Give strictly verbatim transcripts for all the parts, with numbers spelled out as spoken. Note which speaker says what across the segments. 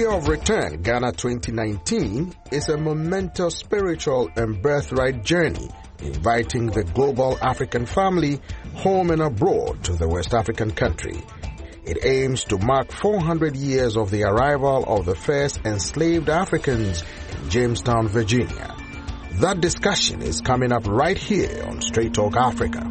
Speaker 1: Year of Return, Ghana twenty nineteen, is a momentous spiritual and birthright journey, inviting the global African family, home and abroad, to the West African country. It aims to mark four hundred years of the arrival of the first enslaved Africans in Jamestown, Virginia. That discussion is coming up right here on Straight Talk Africa.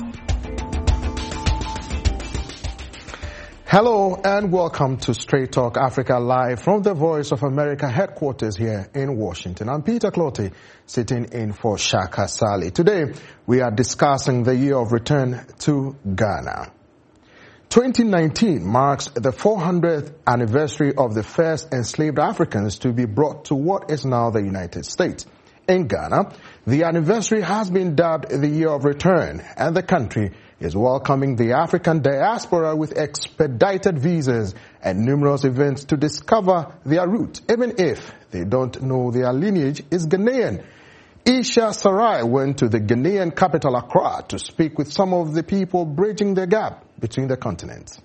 Speaker 1: Hello and welcome to Straight Talk Africa, live from the Voice of America headquarters here in Washington. I'm Peter Clottey, sitting in for Shaka Sali. Today, we are discussing the year of return to Ghana. twenty nineteen marks the four hundredth anniversary of the first enslaved Africans to be brought to what is now the United States. In Ghana, the anniversary has been dubbed the Year of Return, and the country is welcoming the African diaspora with expedited visas and numerous events to discover their roots, even if they don't know their lineage is Ghanaian. Isha Sarai went to the Ghanaian capital Accra to speak with some of the people bridging the gap between the continents.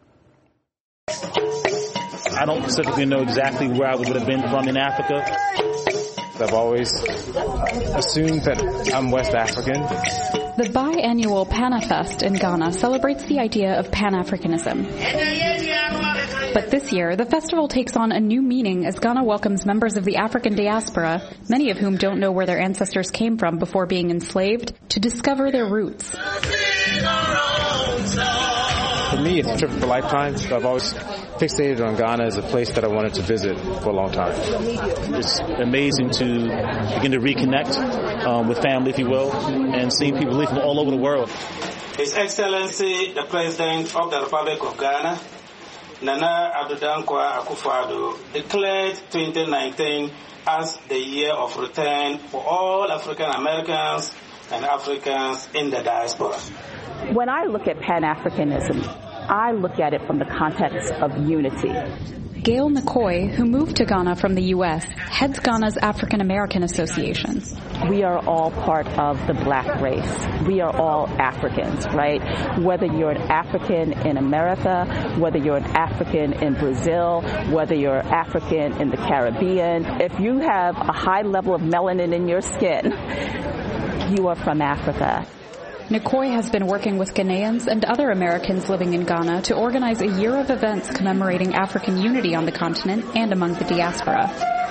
Speaker 2: I don't specifically know exactly where I would have been from in Africa.
Speaker 3: I've always assumed that I'm West African.
Speaker 4: The biannual PANAFest in Ghana celebrates the idea of Pan-Africanism. But this year, the festival takes on a new meaning as Ghana welcomes members of the African diaspora, many of whom don't know where their ancestors came from before being enslaved, to discover their roots.
Speaker 3: For me, it's a trip of a lifetime. So I've always fixated on Ghana as a place that I wanted to visit for a long time.
Speaker 2: It's amazing to begin to reconnect um, with family, if you will, and seeing people live from all over the world.
Speaker 5: His Excellency, the President of the Republic of Ghana, Nana Addo Dankwa Akufo-Addo, declared twenty nineteen as the year of return for all African Americans and Africans in the diaspora.
Speaker 6: When I look at Pan-Africanism, I look at it from the context of unity.
Speaker 4: Gail McCoy, who moved to Ghana from the U S, heads Ghana's African American Association.
Speaker 6: We are all part of the black race. We are all Africans, right? Whether you're an African in America, whether you're an African in Brazil, whether you're African in the Caribbean, if you have a high level of melanin in your skin, you are from Africa.
Speaker 4: Nikoi has been working with Ghanaians and other Americans living in Ghana to organize a year of events commemorating African unity on the continent and among the diaspora.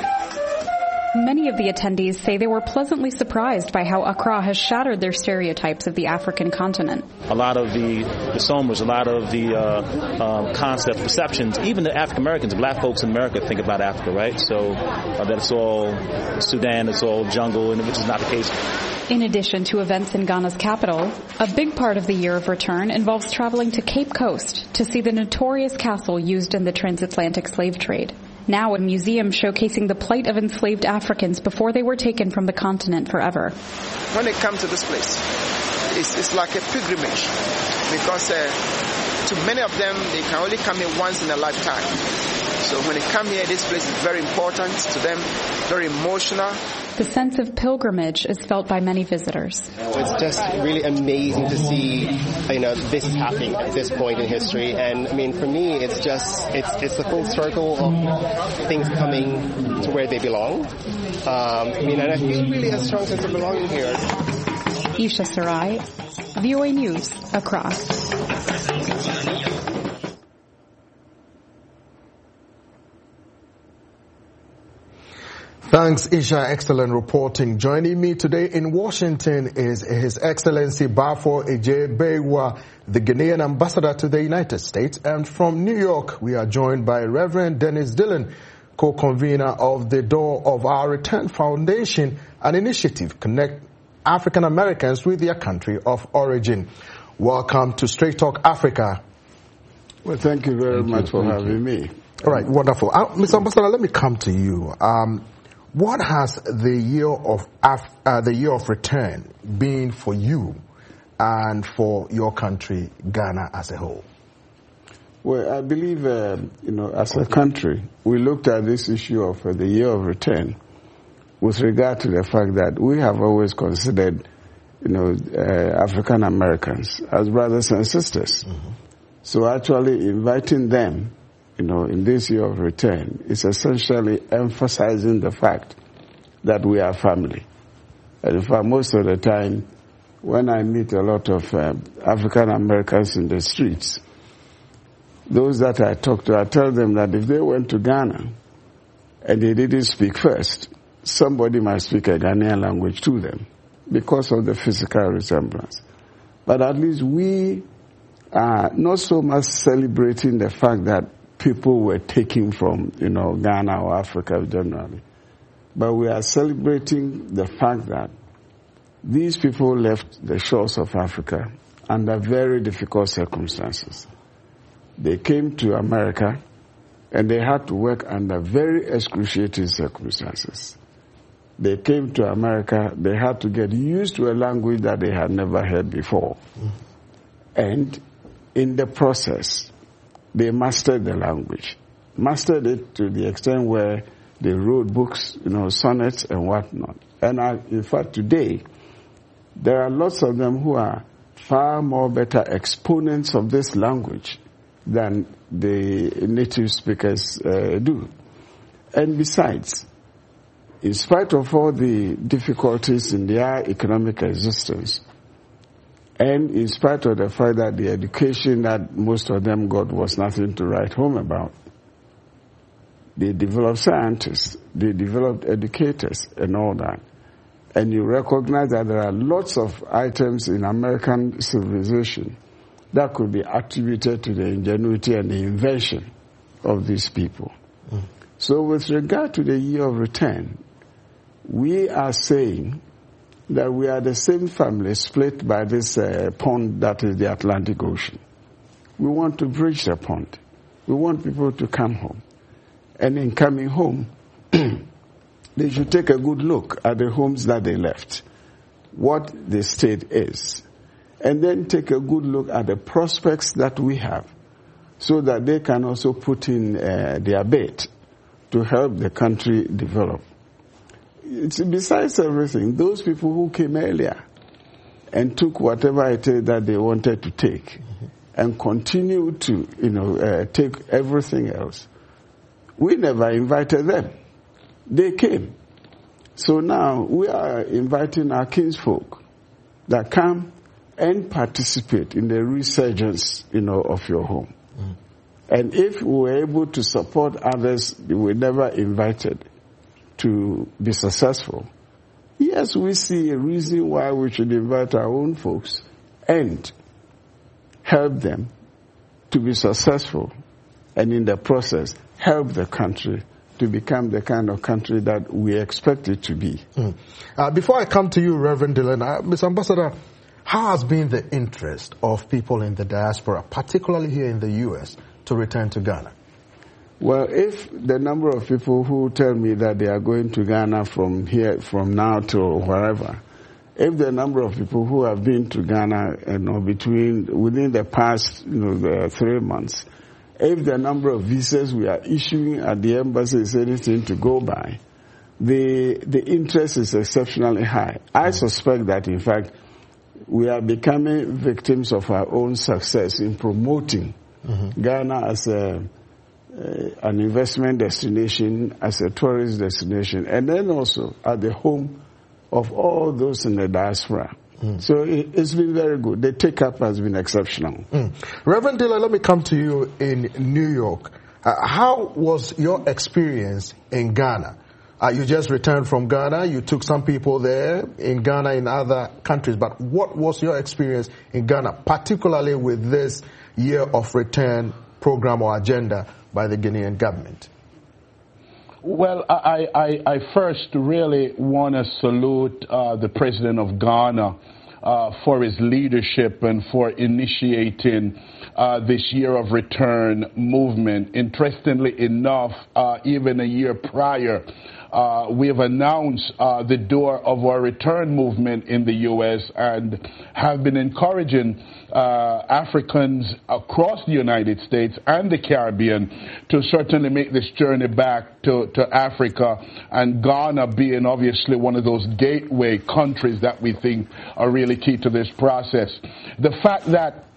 Speaker 4: Many of the attendees say they were pleasantly surprised by how Accra has shattered their stereotypes of the African continent.
Speaker 2: A lot of the, the somas, a lot of the uh, um, concept perceptions, even the African Americans, black folks in America think about Africa, right? So uh, that it's all Sudan, it's all jungle, and which is not the case.
Speaker 4: In addition to events in Ghana's capital, a big part of the Year of Return involves traveling to Cape Coast to see the notorious castle used in the transatlantic slave trade. Now a museum showcasing the plight of enslaved Africans before they were taken from the continent forever.
Speaker 7: When they come to this place, it's, it's like a pilgrimage because uh, to many of them, they can only come here once in a lifetime. So when they come here, this place is very important to them, very emotional.
Speaker 4: The sense of pilgrimage is felt by many visitors.
Speaker 8: It's just really amazing to see, you know, this happening at this point in history. And I mean, for me, it's just, it's it's a full circle of things coming to where they belong. Um, I mean, and I feel really a strong sense of belonging here.
Speaker 4: Isha Sarai, V O A News, Accra.
Speaker 1: Thanks, Isha. Excellent reporting. Joining me today in Washington is His Excellency Bafo Eje-Bewa, the Ghanaian ambassador to the United States. And from New York, we are joined by Reverend Dennis Dillon, co-convener of the Door of Our Return Foundation, an initiative to connect African Americans with their country of origin. Welcome to Straight Talk Africa.
Speaker 9: Well, thank you very
Speaker 1: thank
Speaker 9: much
Speaker 1: you,
Speaker 9: for
Speaker 1: thank
Speaker 9: having
Speaker 1: you.
Speaker 9: me.
Speaker 1: All right, wonderful. Uh, Mister Ambassador, let me come to you. Um, What has the year of Af- uh, the year of return been for you and for your country, Ghana, as a whole?
Speaker 9: Well, I believe, uh, you know, as a country, we looked at this issue of uh, the year of return with regard to the fact that we have always considered, you know, uh, African Americans as brothers and sisters. Mm-hmm. So actually inviting them you know, in this year of return is essentially emphasizing the fact that we are family. And in fact, most of the time, when I meet a lot of uh, African Americans in the streets, those that I talk to, I tell them that if they went to Ghana and they didn't speak first, somebody might speak a Ghanaian language to them because of the physical resemblance. But at least we are not so much celebrating the fact that people were taken from, you know, Ghana or Africa generally. But we are celebrating the fact that these people left the shores of Africa under very difficult circumstances. They came to America and they had to work under very excruciating circumstances. They came to America, they had to get used to a language that they had never heard before. Mm-hmm. And in the process, they mastered the language, mastered it to the extent where they wrote books, you know, sonnets and whatnot. And I, in fact, today, there are lots of them who are far more better exponents of this language than the native speakers uh, do. And besides, in spite of all the difficulties in their economic existence, and in spite of the fact that the education that most of them got was nothing to write home about, they developed scientists, they developed educators and all that. And you recognize that there are lots of items in American civilization that could be attributed to the ingenuity and the invention of these people. Mm. So with regard to the year of return, we are saying that we are the same family split by this uh, pond that is the Atlantic Ocean. We want to bridge the pond. We want people to come home. And in coming home, they should take a good look at the homes that they left, what the state is, and then take a good look at the prospects that we have so that they can also put in uh, their bit to help the country develop. It's, besides everything, those people who came earlier and took whatever it is that they wanted to take mm-hmm. and continue to, you know, uh, take everything else, we never invited them. They came. So now we are inviting our kinsfolk that come and participate in the resurgence, you know, of your home. Mm. And if we were able to support others we were never invited to be successful, yes, we see a reason why we should invite our own folks and help them to be successful, and in the process help the country to become the kind of country that we expect it to be.
Speaker 1: Mm. Uh, before I come to you, Reverend Dillon, uh, Mister Ambassador, how has been the interest of people in the diaspora, particularly here in the U S, to return to Ghana?
Speaker 9: Well, if the number of people who tell me that they are going to Ghana from here, from now to wherever, if the number of people who have been to Ghana, you know, between within the past, you know, the three months, if the number of visas we are issuing at the embassy is anything to go by, the the interest is exceptionally high. I suspect that, in fact, we are becoming victims of our own success in promoting mm-hmm. Ghana as a, uh, an investment destination, as a tourist destination, and then also at the home of all those in the diaspora. Mm. So it, it's been very good. The take-up has been exceptional.
Speaker 1: Mm. Reverend Dillon, let me come to you in New York. Uh, how was your experience in Ghana? Uh, you just returned from Ghana. You took some people there in Ghana, in other countries. But what was your experience in Ghana, particularly with this year of return program or agenda by the Ghanaian government?
Speaker 10: Well, I, I, I first really want to salute uh, the President of Ghana uh, for his leadership and for initiating uh, this year of return movement. Interestingly enough, uh, even a year prior, Uh, we have announced uh, the door of our return movement in the U S and have been encouraging uh, Africans across the United States and the Caribbean to certainly make this journey back to, to Africa, and Ghana being obviously one of those gateway countries that we think are really key to this process. The fact that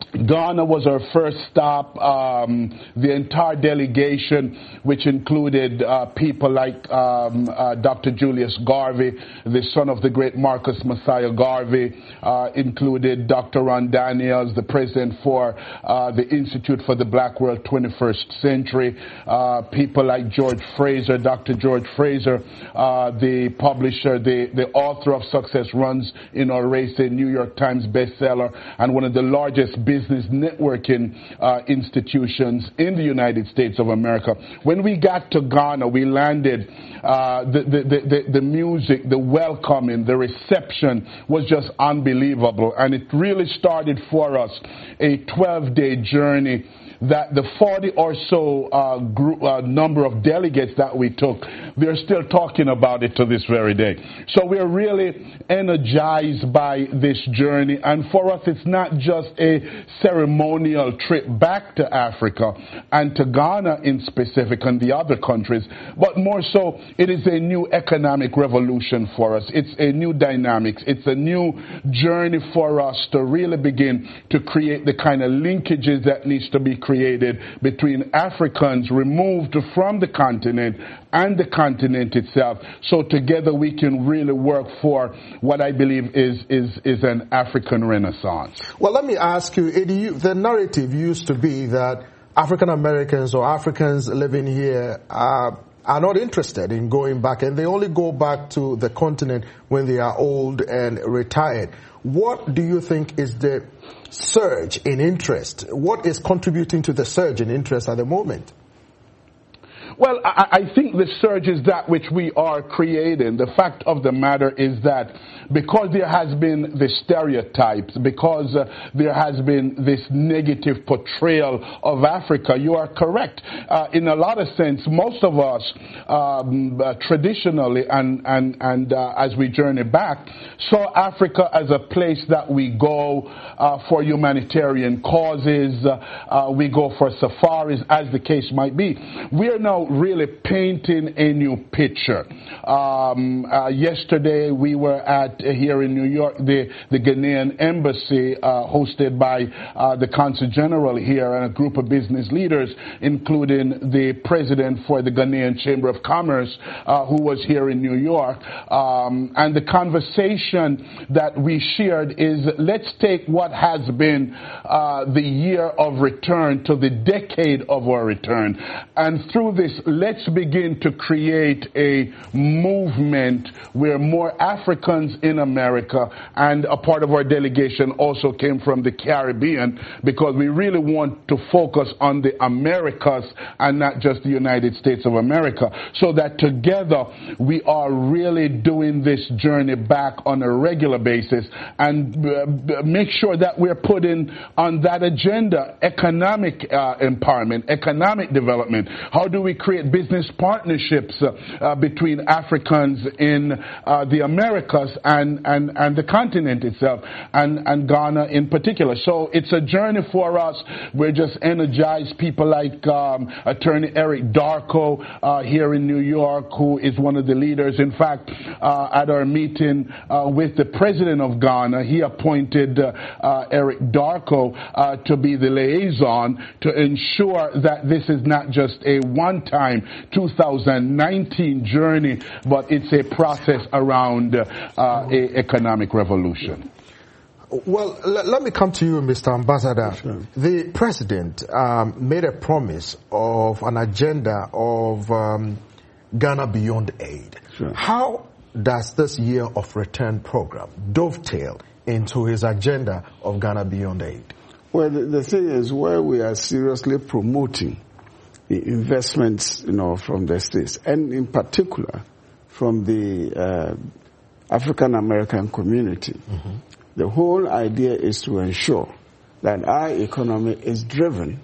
Speaker 10: Ghana was our first stop. Um, the entire delegation, which included uh, people like um, uh, Doctor Julius Garvey, the son of the great Marcus Messiah Garvey, uh, included Doctor Ron Daniels, the president for uh, the Institute for the Black World twenty-first Century, uh, people like George Fraser, Doctor George Fraser, uh, the publisher, the, the author of Success Runs in Our Race, a New York Times bestseller, and one of the largest business business networking uh, institutions in the United States of America. When we got to Ghana, we landed, uh, the, the, the, the music, the welcoming, the reception was just unbelievable. And it really started for us a twelve-day journey that the forty or so uh, group, uh, number of delegates that we took, they're still talking about it to this very day. So we're really energized by this journey. And for us, it's not just a ceremonial trip back to Africa and to Ghana in specific and the other countries, but more so, it is a new economic revolution for us. It's a new dynamics. It's a new journey for us to really begin to create the kind of linkages that needs to be created between Africans removed from the continent and the continent itself. So together we can really work for what I believe is is is an African Renaissance.
Speaker 1: Well, let me ask you, Eddie, the narrative used to be that African Americans or Africans living here are are not interested in going back, and they only go back to the continent when they are old and retired. What do you think is the surge in interest? What is contributing to the surge in interest at the moment?
Speaker 10: Well, I, I think the surge is that which we are creating. The fact of the matter is that because there has been the stereotypes, because uh, there has been this negative portrayal of Africa, you are correct. Uh, in a lot of sense, most of us um, uh, traditionally and, and, and uh, as we journey back, saw Africa as a place that we go uh, for humanitarian causes, uh, uh, we go for safaris, as the case might be. We are now really painting a new picture. Um, uh, yesterday we were at uh, here in New York, the, the Ghanaian embassy, uh, hosted by uh, the Consul General here and a group of business leaders, including the president for the Ghanaian Chamber of Commerce, uh, who was here in New York. Um, and the conversation that we shared is, let's take what has been uh, the year of return to the decade of our return, and through this, let's begin to create a movement where more Africans in America, and a part of our delegation also came from the Caribbean, because we really want to focus on the Americas and not just the United States of America, so that together we are really doing this journey back on a regular basis and uh, make sure that we're putting on that agenda economic uh, empowerment, economic development. How do we create business partnerships uh, uh, between Africans in uh, the Americas and, and, and the continent itself, and, and Ghana in particular. So it's a journey for us. We're just energized. People like um, Attorney Eric Darko uh, here in New York, who is one of the leaders. In fact, uh, at our meeting uh, with the president of Ghana, he appointed uh, uh, Eric Darko uh, to be the liaison to ensure that this is not just a one-time two thousand nineteen journey, but it's a process around uh, a economic revolution.
Speaker 1: Well, l- let me come to you, Mister Ambassador. Sure. The president um, made a promise of an agenda of um, Ghana Beyond Aid. Sure. How does this year of return program dovetail into his agenda of Ghana Beyond Aid?
Speaker 9: Well, the, the thing is, where we are seriously promoting the investments, you know, from the states, and in particular from the uh, African American community. Mm-hmm. The whole idea is to ensure that our economy is driven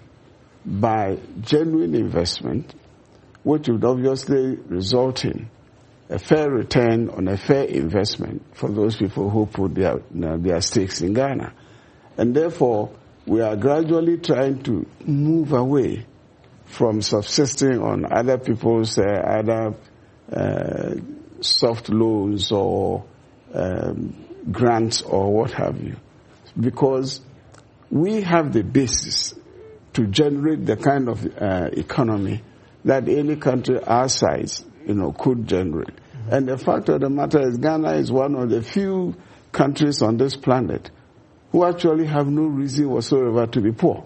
Speaker 9: by genuine investment, which would obviously result in a fair return on a fair investment for those people who put their, you know, their stakes in Ghana. And therefore, we are gradually trying to move away from subsisting on other people's uh, other uh, soft loans or um, grants or what have you. Because we have the basis to generate the kind of uh, economy that any country our size, you know, could generate. Mm-hmm. And the fact of the matter is Ghana is one of the few countries on this planet who actually have no reason whatsoever to be poor.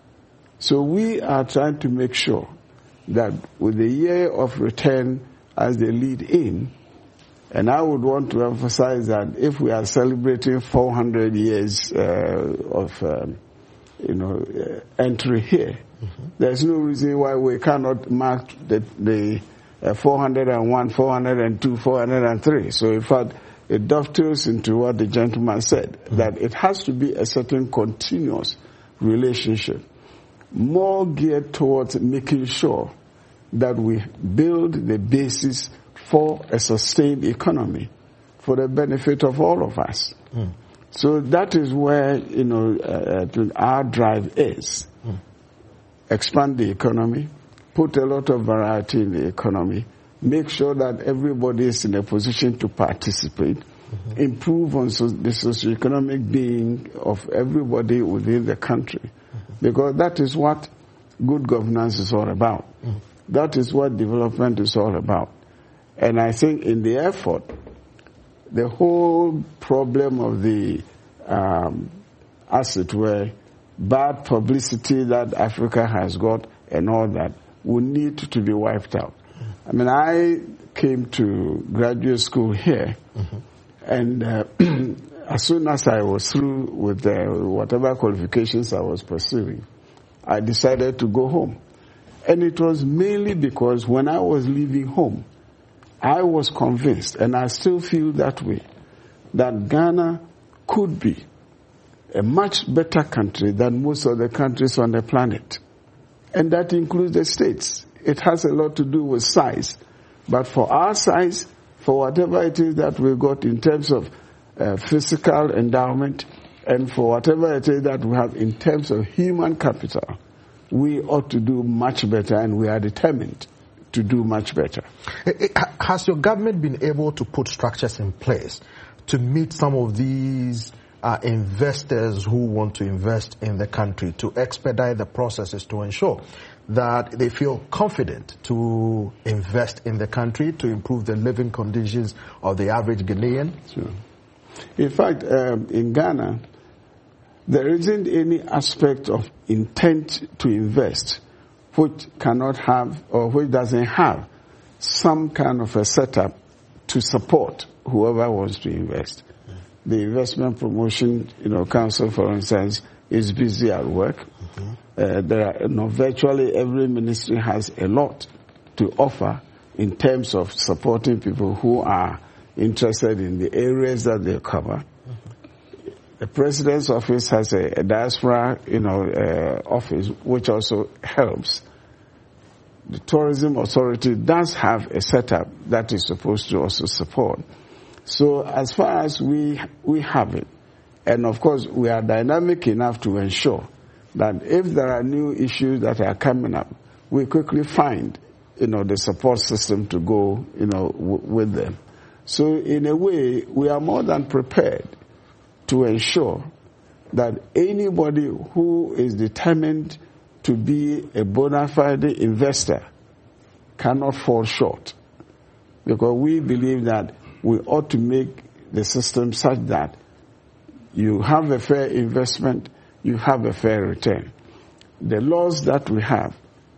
Speaker 9: So we are trying to make sure that with the year of return as the lead in, and I would want to emphasize that if we are celebrating four hundred years uh, of, um, you know, uh, entry here, mm-hmm. there's no reason why we cannot mark the, the uh, four hundred one, four hundred two, four hundred three. So in fact, it dovetails into what the gentleman said, mm-hmm. that it has to be a certain continuous relationship, more geared towards making sure that we build the basis for a sustained economy for the benefit of all of us. Mm. So that is where, you know, uh, our drive is. Mm. Expand the economy, put a lot of variety in the economy, make sure that everybody is in a position to participate, mm-hmm. improve on so the socioeconomic being of everybody within the country. Mm-hmm. Because that is what good governance is all about. Mm-hmm. That is what development is all about. And I think in the effort, the whole problem of the, um, as it were, bad publicity that Africa has got and all that will need to be wiped out. I mean, I came to graduate school here, mm-hmm. and uh, as soon as I was through with uh, whatever qualifications I was pursuing, I decided to go home. And it was mainly because when I was leaving home, I was convinced, and I still feel that way, that Ghana could be a much better country than most of the countries on the planet. And that includes the states. It has a lot to do with size. But for our size, for whatever it is that we got in terms of uh, physical endowment, and for whatever it is that we have in terms of human capital, we ought to do much better, and we are determined to do much better.
Speaker 1: Has your government been able to put structures in place to meet some of these uh, investors who want to invest in the country, to expedite the processes to ensure that they feel confident to invest in the country, to improve the living conditions of the average Ghanaian?
Speaker 9: Sure. In fact, um, in Ghana, there isn't any aspect of intent to invest which cannot have, or which doesn't have, some kind of a setup to support whoever wants to invest. Mm. The Investment Promotion, you know, Council, for instance, is busy at work. Mm-hmm. Uh, there are, you know, virtually every ministry has a lot to offer in terms of supporting people who are interested in the areas that they cover. Mm-hmm. The President's office has a, a diaspora, you know, uh, office, which also helps. The Tourism Authority does have a setup that is supposed to also support. So as far as we we have it, and of course we are dynamic enough to ensure that if there are new issues that are coming up, we quickly find, you know, the support system to go, you know, w- with them. So in a way, we are more than prepared to ensure that anybody who is determined to be a bona fide investor cannot fall short. Because we believe that we ought to make the system such that you have a fair investment, you have a fair return. The laws that we have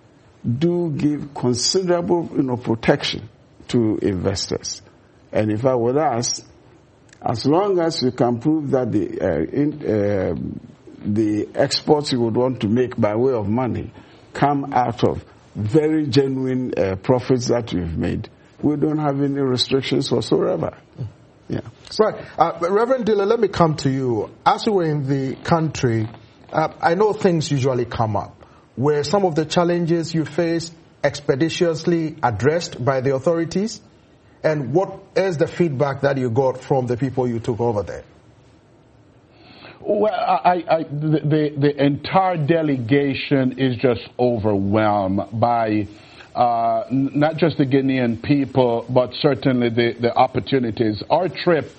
Speaker 9: do give considerable, you know, protection to investors. And in fact, with us, as long as you can prove that the uh, in, uh, the exports you would want to make by way of money come out of very genuine uh, profits that you've made, we don't have any restrictions whatsoever. Yeah.
Speaker 1: Right. Uh, Reverend Dillon, let me come to you. As you were in the country, uh, I know things usually come up. Were some of the challenges you faced expeditiously addressed by the authorities? And what is the feedback that you got from the people you took over there?
Speaker 10: Well, I, I, the, the entire delegation is just overwhelmed by uh, not just the Ghanaian people, but certainly the, the opportunities. Our trip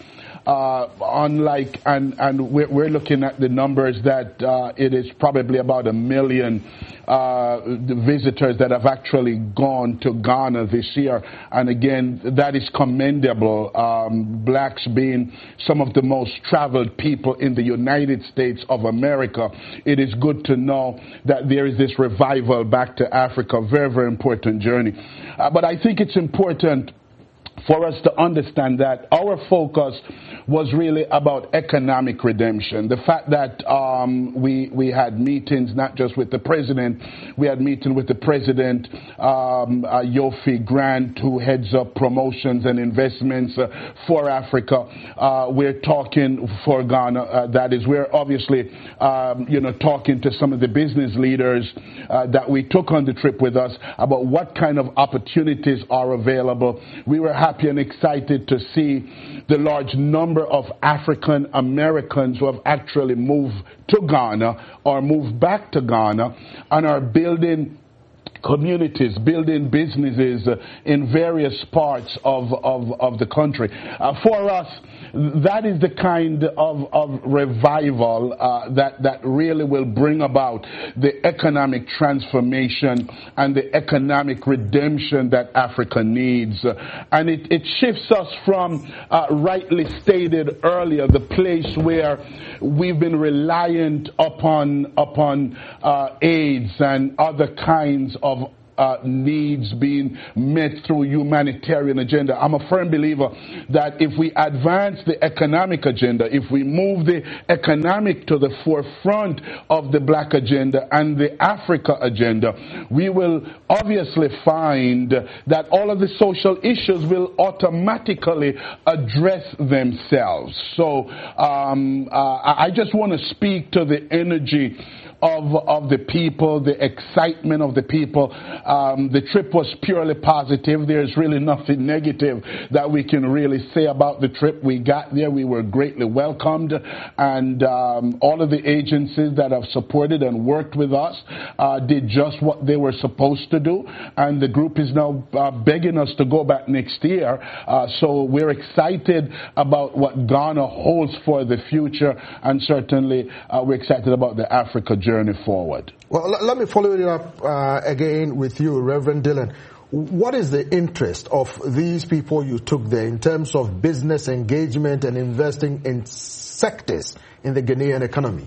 Speaker 10: uh, unlike, and, and we're, we're looking at the numbers that uh, it is probably about a million uh, visitors that have actually gone to Ghana this year. And again, that is commendable. Um, blacks being some of the most traveled people in the United States of America, it is good to know that there is this revival back to Africa. Very, very important journey. Uh, but I think it's important for us to understand that our focus was really about economic redemption. The fact that um, we we had meetings not just with the president, we had meeting with the president, um, uh, Yofi Grant, who heads up promotions and investments uh, for Africa. Uh, we're talking for Ghana. Uh, that is, we're obviously um, you know talking to some of the business leaders uh, that we took on the trip with us about what kind of opportunities are available. We were happy and excited to see the large number of African Americans who have actually moved to Ghana or moved back to Ghana and are building communities, building businesses uh, in various parts of, of, of the country. Uh, for us, that is the kind of, of revival uh, that, that really will bring about the economic transformation and the economic redemption that Africa needs. Uh, and it, it shifts us from, uh, rightly stated earlier, the place where we've been reliant upon, upon uh, AIDS and other kinds of Uh, needs being met through humanitarian agenda. I'm a firm believer that if we advance the economic agenda, if we move the economic to the forefront of the black agenda and the Africa agenda, we will obviously find that all of the social issues will automatically address themselves. So um, uh, I just want to speak to the energy Of, of the people, the excitement of the people. Um, the trip was purely positive. There's really nothing negative that we can really say about the trip. We got there, we were greatly welcomed, and um, all of the agencies that have supported and worked with us uh, did just what they were supposed to do, and the group is now uh, begging us to go back next year. Uh, so we're excited about what Ghana holds for the future, and certainly uh, we're excited about the Africa journey. Journey forward.
Speaker 1: Well, let me follow it up uh, again with you, Reverend Dillon. What is the interest of these people you took there in terms of business engagement and investing in sectors in the Ghanaian economy?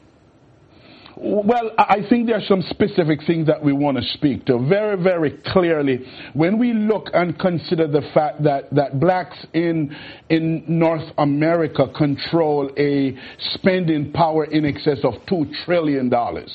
Speaker 10: Well, I think there are some specific things that we want to speak to. Very, very clearly, when we look and consider the fact that, that blacks in, in North America control a spending power in excess of two trillion dollars.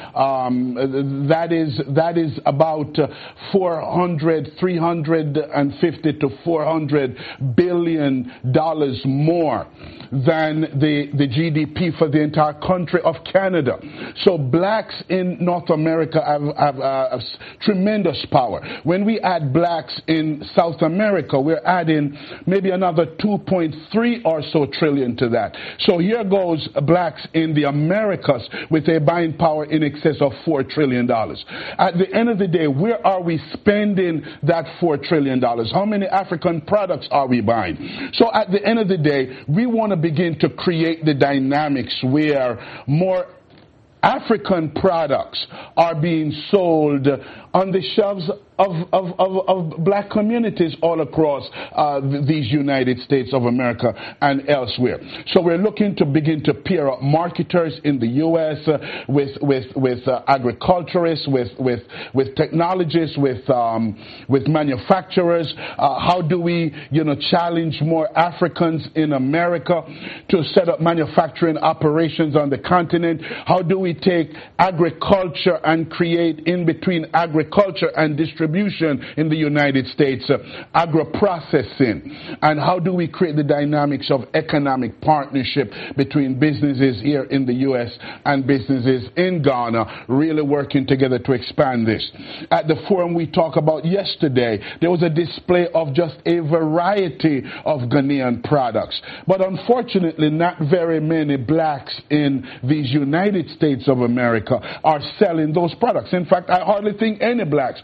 Speaker 10: Um, that is, that is about four hundred, three hundred fifty to four hundred billion dollars more than the, the G D P for the entire country of Canada. So blacks in North America have, have uh, tremendous power. When we add blacks in South America, we're adding maybe another two point three or so trillion to that. So here goes blacks in the Americas with a buying power in excess of four trillion dollars. At the end of the day, where are we spending that four trillion dollars? How many African products are we buying? So at the end of the day, we want to begin to create the dynamics where more African products are being sold on the shelves of, of, of, of black communities all across uh, these United States of America and elsewhere. So we're looking to begin to pair up marketers in the U S uh, with with with uh, agriculturists, with with with technologists, with um, with manufacturers. Uh, how do we, you know, challenge more Africans in America to set up manufacturing operations on the continent? How do we take agriculture and create in between agriculture and distribution in the United States, uh, agro-processing? And how do we create the dynamics of economic partnership between businesses here in the U S and businesses in Ghana, really working together to expand this? At the forum we talked about yesterday, there was a display of just a variety of Ghanaian products. But unfortunately, not very many blacks in these United States of America are selling those products. In fact, I hardly think any blacks are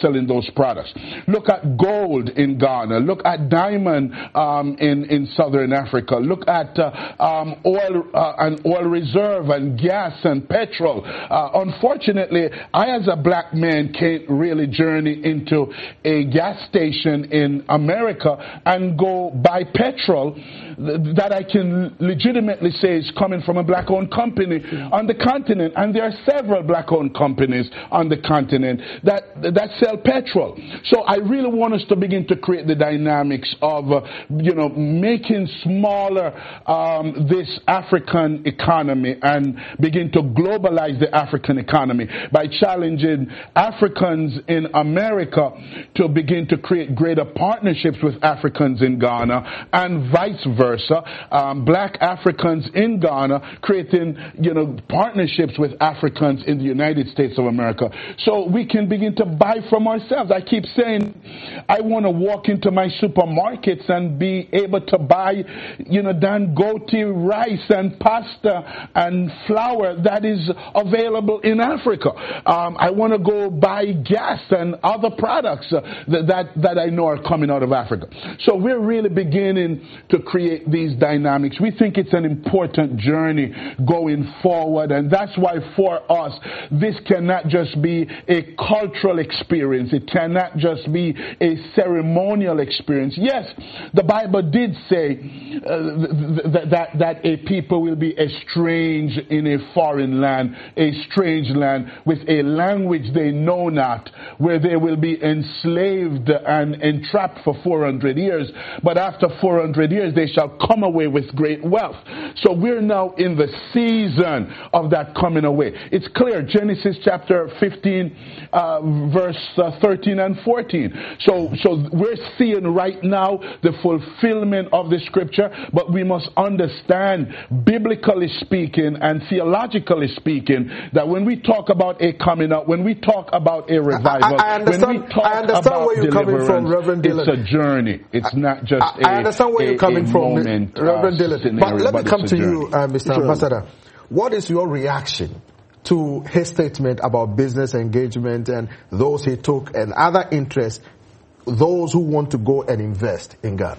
Speaker 10: selling those products. Look at gold in Ghana. Look at diamond um, in, in southern Africa. Look at uh, um, oil uh, and oil reserve and gas and petrol. Uh, unfortunately, I as a black man can't really journey into a gas station in America and go buy petrol that I can legitimately say is coming from a black-owned company on the continent. And there are several black-owned companies on the continent that that sell petrol. So I really want us to begin to create the dynamics of, uh, you know, making smaller um, this African economy and begin to globalize the African economy by challenging Africans in America to begin to create greater partnerships with Africans in Ghana and vice versa. Um, black Africans in Ghana creating, you know, partnerships with Africans in the United States of America, so we can begin to buy from ourselves. I keep saying I want to walk into my supermarkets and be able to buy, you know, Dangote rice and pasta and flour that is available in Africa. Um, I want to go buy gas and other products uh, that, that that I know are coming out of Africa. So we're really beginning to create these dynamics. We think it's an important journey going forward, and that's why for us this cannot just be a cultural experience. It cannot just be a ceremonial experience. Yes, the Bible did say uh, th- that, that a people will be estranged in a foreign land, a strange land, with a language they know not, where they will be enslaved and entrapped for four hundred years. But after four hundred years, they shall come away with great wealth. So we're now in the season of that coming away. It's clear, Genesis chapter fifteen, uh, verse uh, thirteen and fourteen. So, so we're seeing right now the fulfillment of the scripture, but we must understand, biblically speaking and theologically speaking, that when we talk about a coming out, when we talk about a revival,
Speaker 1: I, I understand,
Speaker 10: when we talk
Speaker 1: I understand
Speaker 10: about
Speaker 1: where you're coming from, Reverend Dillon.
Speaker 10: It's a journey. It's not just
Speaker 1: I,
Speaker 10: a
Speaker 1: I understand where
Speaker 10: a,
Speaker 1: you're coming from,
Speaker 10: moment,
Speaker 1: Reverend
Speaker 10: uh,
Speaker 1: Dillon.
Speaker 10: Scenario,
Speaker 1: but let me
Speaker 10: but
Speaker 1: come to you, uh, Mister
Speaker 9: Sure.
Speaker 1: Ambassador. What is your reaction to his statement about business engagement and those he took and other interests, those who want to go and invest in Ghana?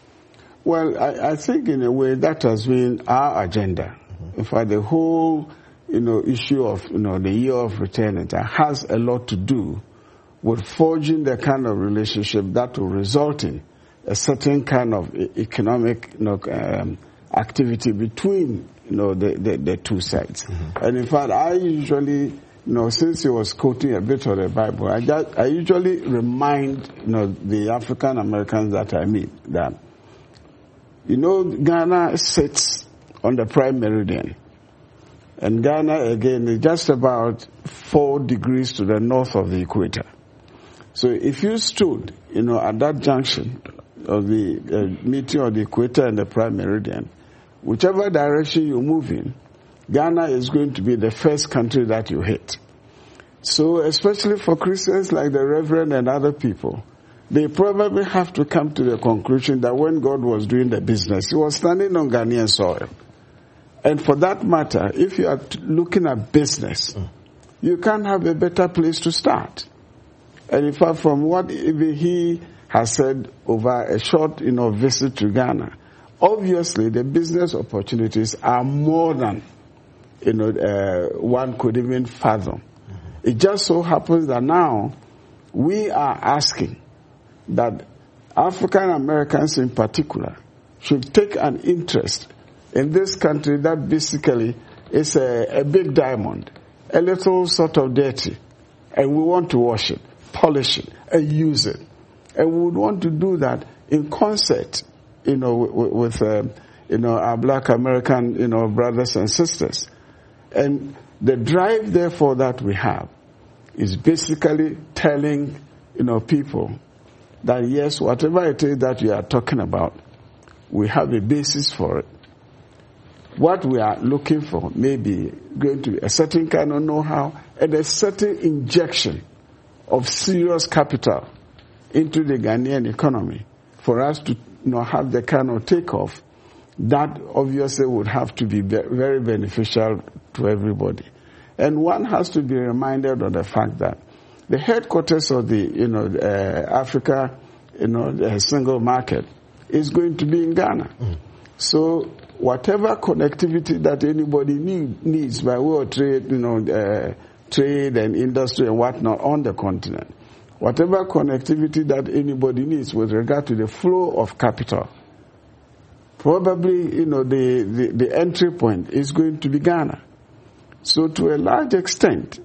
Speaker 9: Well, I, I think in a way that has been our agenda. Mm-hmm. In fact, the whole, you know, issue of, you know, the year of return has a lot to do with forging the kind of relationship that will result in a certain kind of economic, you know, um, activity between, you know, the, the, the two sides. Mm-hmm. And in fact, I usually, you know, since he was quoting a bit of the Bible, I, just, I usually remind, you know, the African Americans that I meet that, you know, Ghana sits on the prime meridian. And Ghana, again, is just about four degrees to the north of the equator. So if you stood, you know, at that junction of the uh, meeting of the equator and the prime meridian, whichever direction you move in, Ghana is going to be the first country that you hit. So especially for Christians like the Reverend and other people, they probably have to come to the conclusion that when God was doing the business, he was standing on Ghanaian soil. And for that matter, if you are looking at business, mm. you can't have a better place to start. And in fact, from what even he has said over a short, you know, visit to Ghana, obviously the business opportunities are more than, you know, uh, one could even fathom. Mm-hmm. It just so happens that now we are asking that African Americans in particular should take an interest in this country that basically is a, a big diamond, a little sort of dirty, and we want to wash it, polish it, and use it. And we would want to do that in concert, you know, with, with uh, you know, our black American, you know, brothers and sisters. And the drive, therefore, that we have is basically telling, you know, people that yes, whatever it is that we are talking about, we have a basis for it. What we are looking for may be going to be a certain kind of know-how and a certain injection of serious capital into the Ghanaian economy for us to, you know, have the kind of takeoff that obviously would have to be very beneficial to everybody. And one has to be reminded of the fact that the headquarters of the, you know, uh, Africa, you know, the single market is going to be in Ghana. Mm. So whatever connectivity that anybody need, needs by way of trade, you know, uh, trade and industry and whatnot on the continent, whatever connectivity that anybody needs with regard to the flow of capital, probably, you know, the, the, the entry point is going to be Ghana. So to a large extent,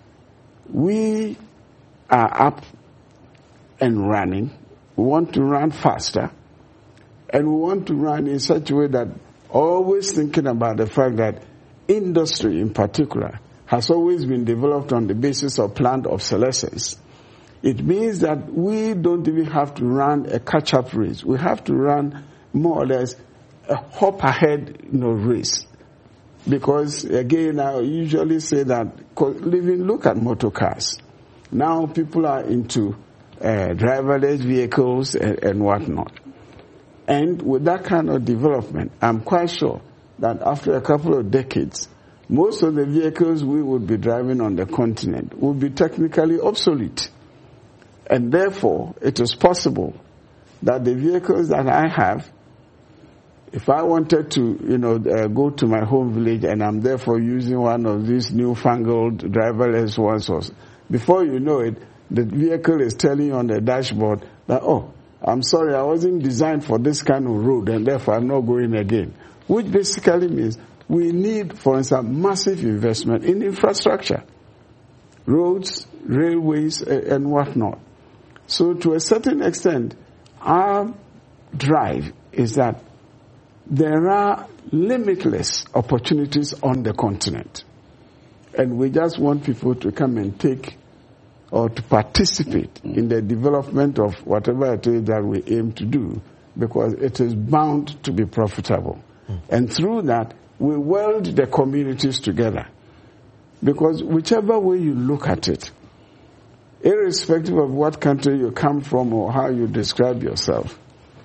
Speaker 9: we are up and running. We want to run faster, and we want to run in such a way that always thinking about the fact that industry in particular has always been developed on the basis of planned obsolescence. It means that we don't even have to run a catch-up race. We have to run more or less a hop-ahead, you know, race. Because, again, I usually say that, even look at motor cars. Now people are into uh, driverless vehicles and, and whatnot. And with that kind of development, I'm quite sure that after a couple of decades, most of the vehicles we would be driving on the continent will be technically obsolete. And therefore, it is possible that the vehicles that I have, if I wanted to, you know, uh, go to my home village and I'm therefore using one of these newfangled driverless ones, or, before you know it, the vehicle is telling you on the dashboard that, oh, I'm sorry, I wasn't designed for this kind of road and therefore I'm not going again. Which basically means we need, for instance, massive investment in infrastructure, roads, railways, and whatnot. So to a certain extent, our drive is that there are limitless opportunities on the continent. And we just want people to come and take or to participate in the development of whatever it is that we aim to do, because it is bound to be profitable. Mm. And through that, we weld the communities together. Because whichever way you look at it, irrespective of what country you come from or how you describe yourself,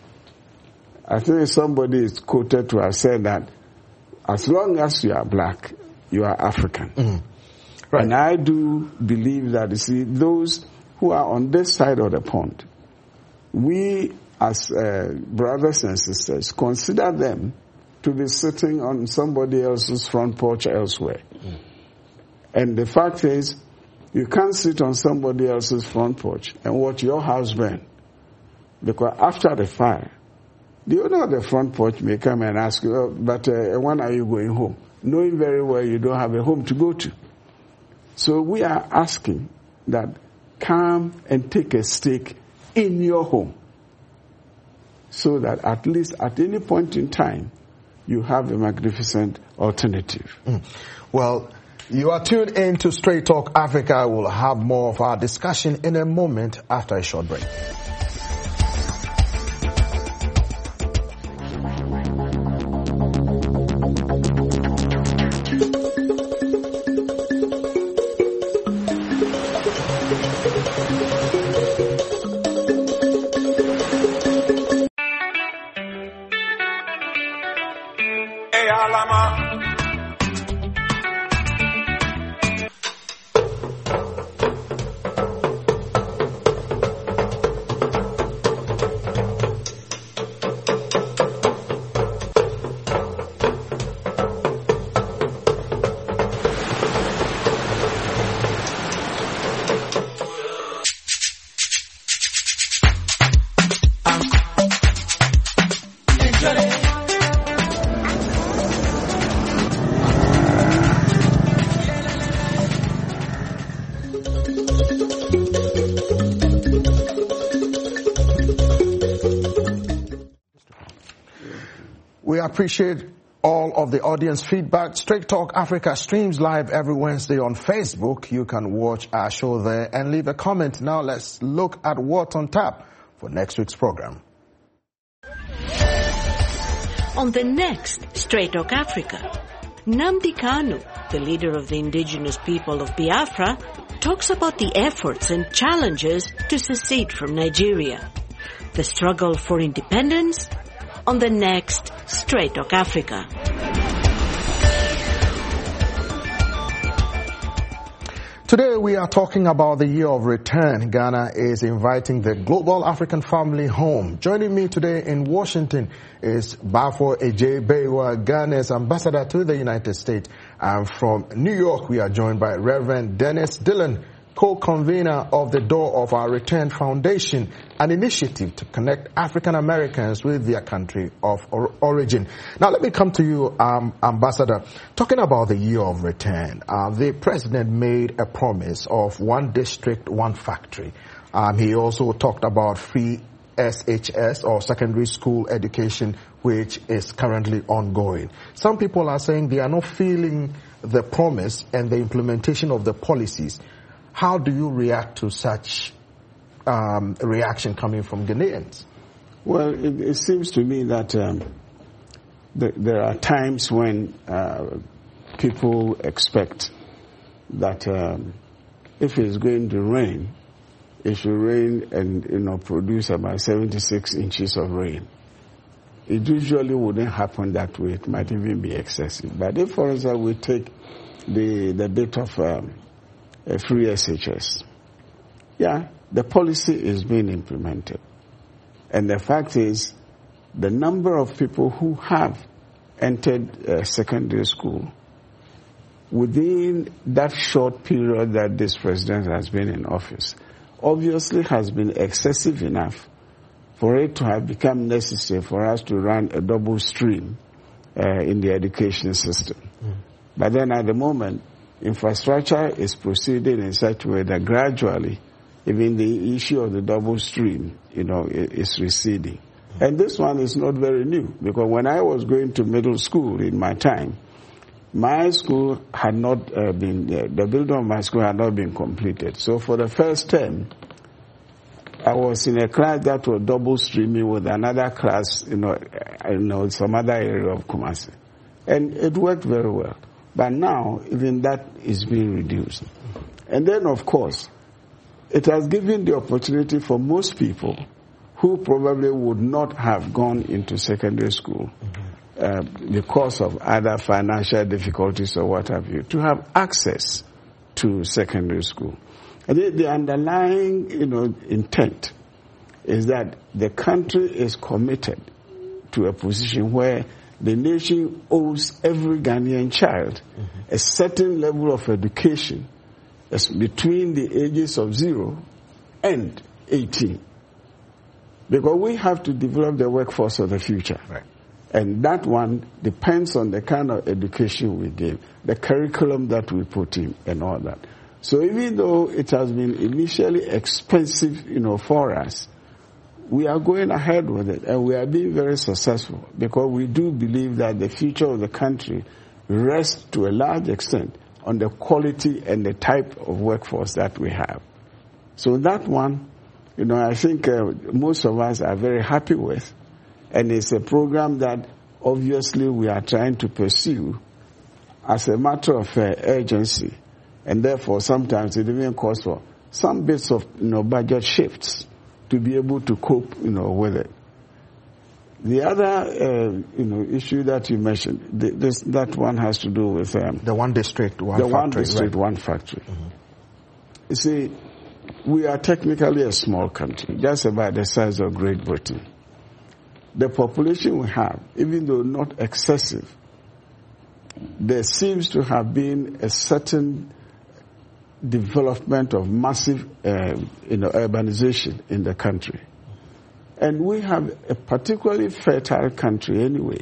Speaker 9: I think somebody is quoted to have said that as long as you are black, you are African. Mm. Right. And I do believe that, you see, those who are on this side of the pond, we as uh, brothers and sisters consider them to be sitting on somebody else's front porch elsewhere. Mm. And the fact is, you can't sit on somebody else's front porch and watch your house burn. Because after the fire, the owner of the front porch may come and ask you, oh, but uh, when are you going home? Knowing very well you don't have a home to go to. So we are asking that come and take a stake in your home, so that at least at any point in time, you have a magnificent alternative.
Speaker 1: Mm. Well, you are tuned in to Straight Talk Africa. We'll have more of our discussion in a moment after a short break. We appreciate all of the audience feedback. Straight Talk Africa streams live every Wednesday on Facebook. You can watch our show there and leave a comment. Now let's look at what's on tap for next week's program.
Speaker 11: On the next Straight Talk Africa, Nnamdi Kanu, the leader of the indigenous people of Biafra, talks about the efforts and challenges to secede from Nigeria. The struggle for independence on the next Straight Talk Africa.
Speaker 1: Today we are talking about the year of return. Ghana is inviting the global African family home. Joining me today in Washington is Bafo Ejay Beiwa, Ghana's ambassador to the United States. And from New York we are joined by Reverend Dennis Dillon, co-convener of the Door of Our Return Foundation, an initiative to connect African Americans with their country of or origin. Now let me come to you, um, Ambassador. Talking about the year of return, uh, the president made a promise of one district, one factory. Um, he also talked about free S H S or secondary school education, which is currently ongoing. Some people are saying they are not feeling the promise and the implementation of the policies. How do you react to such um, reaction coming from Ghanaians?
Speaker 9: Well, it, it seems to me that um, th there are times when uh, people expect that um, if it's going to rain, it should rain and you know produce about seventy-six inches of rain. It usually wouldn't happen that way. It might even be excessive. But if, for instance, we take the the bit of um, a free S H S. Yeah, the policy is being implemented. And the fact is, the number of people who have entered uh, secondary school within that short period that this president has been in office obviously has been excessive enough for it to have become necessary for us to run a double stream uh, in the education system. Mm. But then at the moment, infrastructure is proceeding in such a way that gradually, even the issue of the double stream, you know, is receding. Mm-hmm. And this one is not very new, because when I was going to middle school in my time, my school had not uh, been, uh, the building of my school had not been completed. So for the first term, I was in a class that was double streaming with another class, you know, I know, some other area of Kumasi. And it worked very well. But now, even that is being reduced. And then, of course, it has given the opportunity for most people who probably would not have gone into secondary school mm-hmm. uh, because of other financial difficulties or what have you, to have access to secondary school. And the, the underlying, you know, intent is that the country is committed to a position where the nation owes every Ghanaian child mm-hmm. a certain level of education between the ages of zero and eighteen. Because we have to develop the workforce of the future.
Speaker 1: Right.
Speaker 9: And that one depends on the kind of education we give, the curriculum that we put in and all that. So even though it has been initially expensive, you know, for us, we are going ahead with it, and we are being very successful, because we do believe that the future of the country rests to a large extent on the quality and the type of workforce that we have. So that one, you know, I think uh, most of us are very happy with, and it's a program that obviously we are trying to pursue as a matter of uh, urgency, and therefore sometimes it even calls for some bits of, you know, budget shifts to be able to cope, you know, with it. The other, uh, you know, issue that you mentioned, the, this, that one has to do with um,
Speaker 1: the one district, one
Speaker 9: the
Speaker 1: factory.
Speaker 9: one district,
Speaker 1: right.
Speaker 9: one factory.
Speaker 1: Mm-hmm.
Speaker 9: You see, we are technically a small country, just about the size of Great Britain. The population we have, even though not excessive, there seems to have been a certain development of massive uh, you know, urbanization in the country. And we have a particularly fertile country anyway.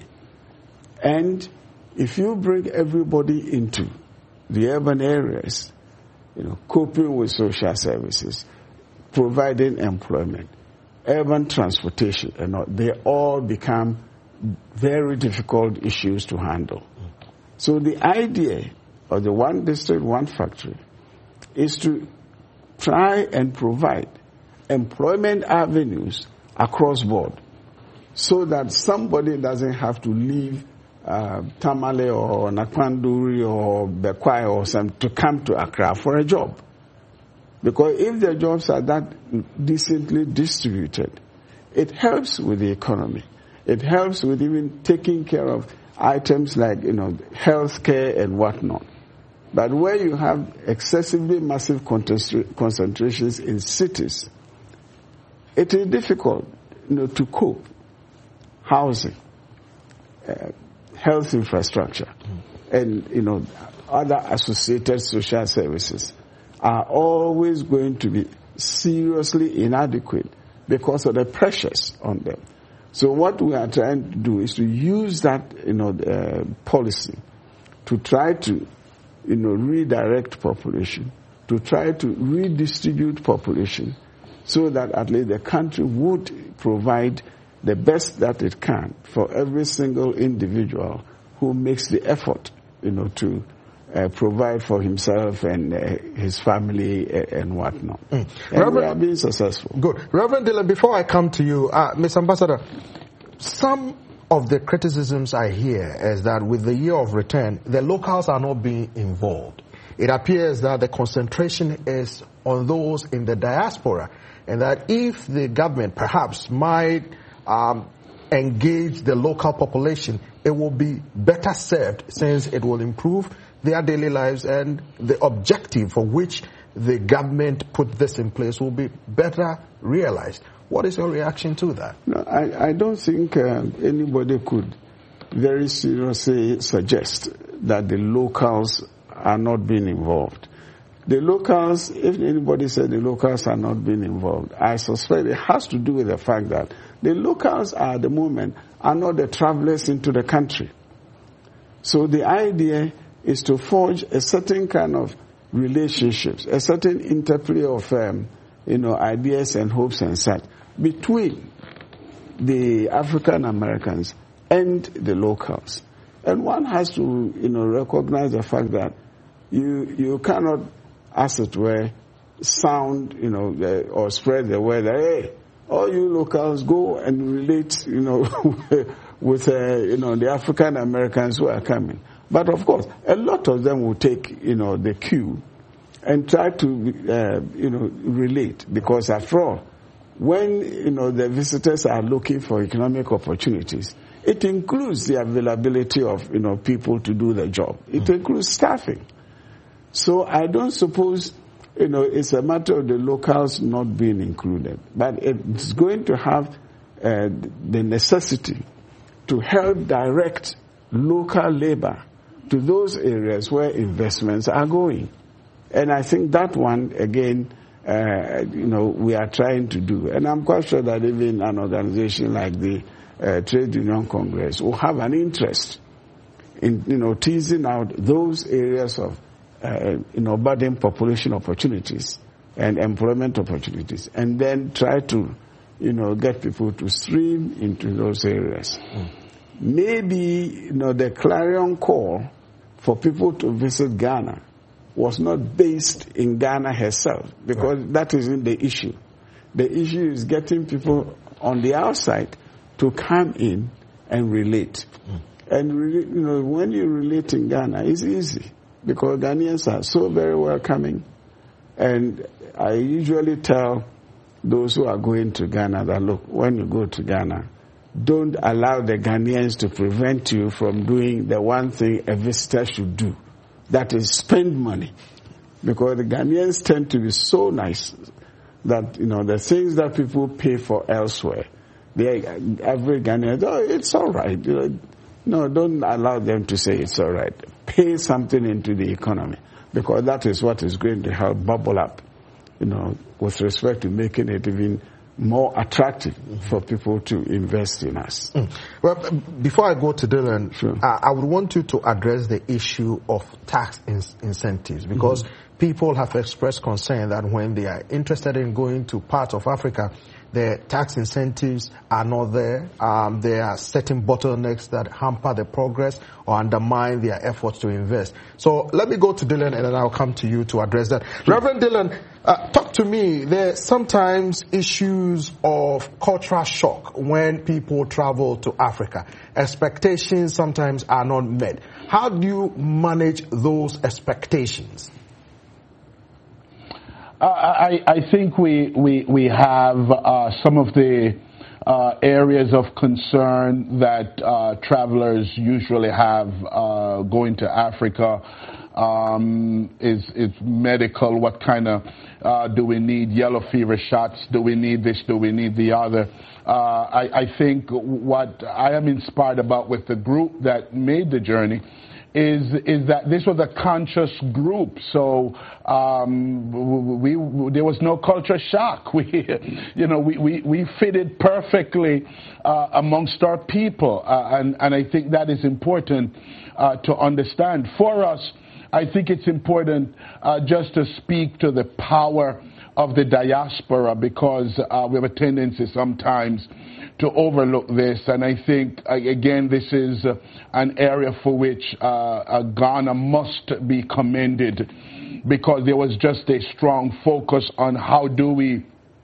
Speaker 9: And if you bring everybody into the urban areas, you know, coping with social services, providing employment, urban transportation, and all, they all become very difficult issues to handle. So the idea of the one district, one factory is to try and provide employment avenues across board, so that somebody doesn't have to leave uh, Tamale or Nakwanduri or Bekwai or some to come to Accra for a job. Because if the jobs are that decently distributed, it helps with the economy. It helps with even taking care of items like, you know, health care and whatnot. But where you have excessively massive concentrations in cities, it is difficult, you know, to cope. Housing, uh, health infrastructure, mm. and, you know, other associated social services are always going to be seriously inadequate because of the pressures on them. So what we are trying to do is to use that, you know, uh, policy to try to, you know, redirect population, to try to redistribute population, so that at least the country would provide the best that it can for every single individual who makes the effort, you know, to uh, provide for himself and uh, his family uh, and whatnot. Mm. And Reverend, we are being successful.
Speaker 1: Good. Reverend Dillon, before I come to you, uh, Miz Ambassador, some of the criticisms I hear is that with the year of return, the locals are not being involved. It appears that the concentration is on those in the diaspora, and that if the government perhaps might um, engage the local population, it will be better served, since it will improve their daily lives, and the objective for which the government put this in place will be better realized. What is your reaction to that?
Speaker 9: No, I, I don't think uh, anybody could very seriously suggest that the locals are not being involved. The locals, if anybody said the locals are not being involved, I suspect it has to do with the fact that the locals are, at the moment, are not the travelers into the country. So the idea is to forge a certain kind of relationships, a certain interplay of um, you know, ideas and hopes and such between the African Americans and the locals. And one has to, you know, recognize the fact that you you cannot, as it were, sound, you know, uh, or spread the word that, hey, all you locals go and relate, you know, with, uh, you know, the African Americans who are coming. But of course, a lot of them will take, you know, the cue and try to, uh, you know, relate, because after all, when, you know, the visitors are looking for economic opportunities, it includes the availability of, you know, people to do the job. It mm. includes staffing. So I don't suppose, you know, it's a matter of the locals not being included, but it's going to have uh, the necessity to help direct local labor to those areas where investments are going. And I think that one, again, uh, you know, we are trying to do. And I'm quite sure that even an organization like the uh, Trade Union Congress will have an interest in, you know, teasing out those areas of, uh, you know, budding population opportunities and employment opportunities, and then try to, you know, get people to stream into those areas. Mm. Maybe, you know, the clarion call for people to visit Ghana was not based in Ghana herself, because right. that isn't the issue. The issue is getting people on the outside to come in and relate. Mm. And, you know, when you relate in Ghana, it's easy, because Ghanaians are so very welcoming. And I usually tell those who are going to Ghana that, look, when you go to Ghana, don't allow the Ghanaians to prevent you from doing the one thing a visitor should do. That is spend money. Because the Ghanaians tend to be so nice that, you know, the things that people pay for elsewhere, they, every Ghanaian, oh, it's all right. You know, no, don't allow them to say it's all right. Pay something into the economy, because that is what is going to help bubble up, you know, with respect to making it even more attractive for people to invest in us.
Speaker 1: Mm. Well, before I go to Dillon,
Speaker 9: sure.
Speaker 1: uh, I would want you to address the issue of tax in- incentives, because mm-hmm. people have expressed concern that when they are interested in going to parts of Africa, the tax incentives are not there. Um, there are certain bottlenecks that hamper the progress or undermine their efforts to invest. So let me go to Dillon, and then I'll come to you to address that. Sure. Reverend Dillon, uh, talk to me. There are sometimes issues of cultural shock when people travel to Africa. Expectations sometimes are not met. How do you manage those expectations?
Speaker 10: Uh, I, I think we, we, we have uh, some of the uh, areas of concern that uh, travelers usually have uh, going to Africa. Um, is is medical? What kind of uh, do we need? Yellow fever shots? Do we need this? Do we need the other? Uh, I, I think what I am inspired about with the group that made the journey is is that this was a conscious group. So um, we, we there was no culture shock. We you know we we, we fitted perfectly uh, amongst our people, uh, and and I think that is important uh, to understand for us. I think it's important uh, just to speak to the power of the diaspora, because uh, we have a tendency sometimes to overlook this. And I think, again, this is uh, an area for which uh, uh, Ghana must be commended, because there was just a strong focus on how do we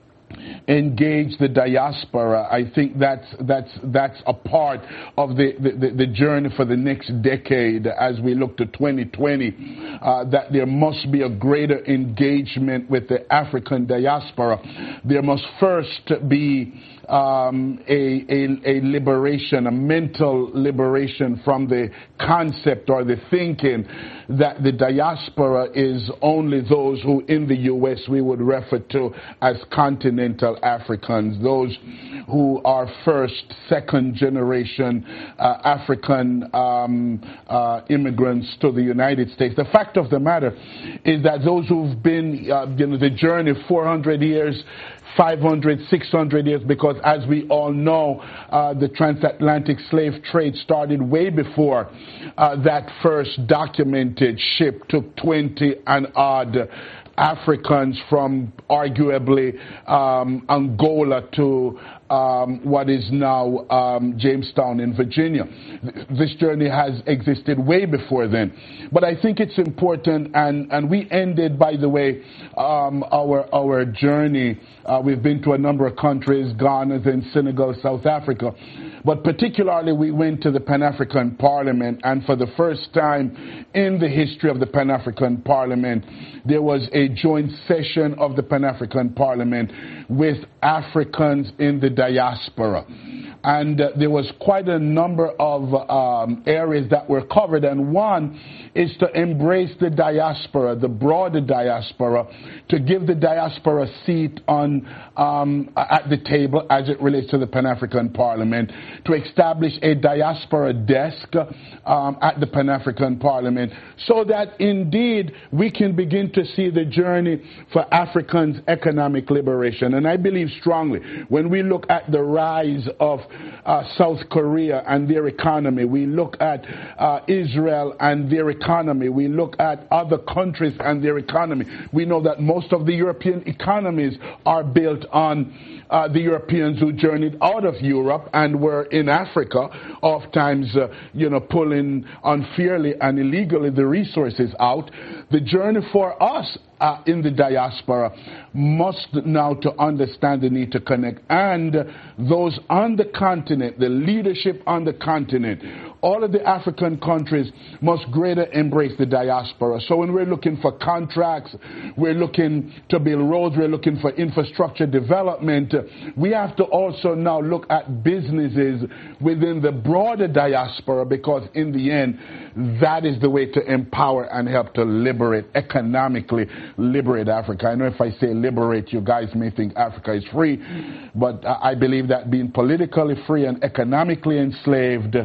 Speaker 10: engage the diaspora. I think that's that's that's a part of the, the, the journey for the next decade as we look to twenty twenty, uh, that there must be a greater engagement with the African diaspora. There must first be um, a, a, a liberation, a mental liberation from the concept or the thinking that the diaspora is only those who in the U S we would refer to as continental Africans, those who are first, second generation uh, African um, uh, immigrants to the United States. The fact of the matter is that those who've been, uh, you know, the journey four hundred years, five hundred, six hundred years, because as we all know, uh, the transatlantic slave trade started way before uh, that first documented ship took twenty and odd Africans from arguably um, Angola to um, what is now um, Jamestown in Virginia. This journey has existed way before then. But I think it's important, and, and we ended, by the way, um, our our journey. Uh, we've been to a number of countries, Ghana, then Senegal, South Africa. But particularly we went to the Pan-African Parliament, and for the first time in the history of the Pan-African Parliament, there was a joint session of the Pan-African Parliament with Africans in the diaspora. And uh, there was quite a number of um, areas that were covered, and one is to embrace the diaspora, the broader diaspora, to give the diaspora a seat on um, at the table as it relates to the Pan-African Parliament, to establish a diaspora desk um, at the Pan-African Parliament, so that indeed we can begin to see the journey for Africans' economic liberation. And I believe strongly when we look at the rise of uh, South Korea and their economy, we look at uh, Israel and their economy, we look at other countries and their economy, we know that most of the European economies are built on uh, the Europeans who journeyed out of Europe and were in Africa, oftentimes, uh, you know, pulling unfairly and illegally the resources out. The journey for us uh, in the diaspora must now to understand the need to connect, and uh, those on the continent, the leadership on the continent, all of the African countries must greater embrace the diaspora. So when we're looking for contracts, we're looking to build roads, we're looking for infrastructure development, we have to also now look at businesses within the broader diaspora, because in the end, that is the way to empower and help to liberate, economically liberate Africa. I know if I say liberate, you guys may think Africa is free, but I believe that being politically free and economically enslaved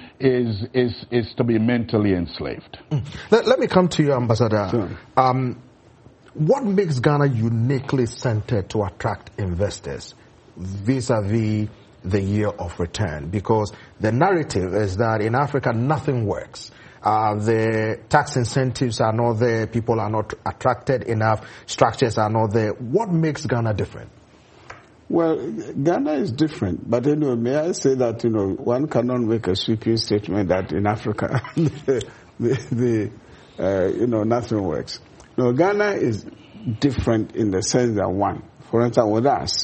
Speaker 10: is is is to be mentally enslaved.
Speaker 1: Let, let me come to you, Ambassador. Sure. Um, what makes Ghana uniquely centered to attract investors vis-a-vis the year of return? Because the narrative is that in Africa nothing works. Uh, the tax incentives are not there, people are not attracted enough, structures are not there. What makes Ghana different?
Speaker 9: Well, Ghana is different, but anyway, may I say that, you know, one cannot make a sweeping statement that in Africa, the, the, the uh, you know, nothing works. No, Ghana is different in the sense that, one, for instance, with us,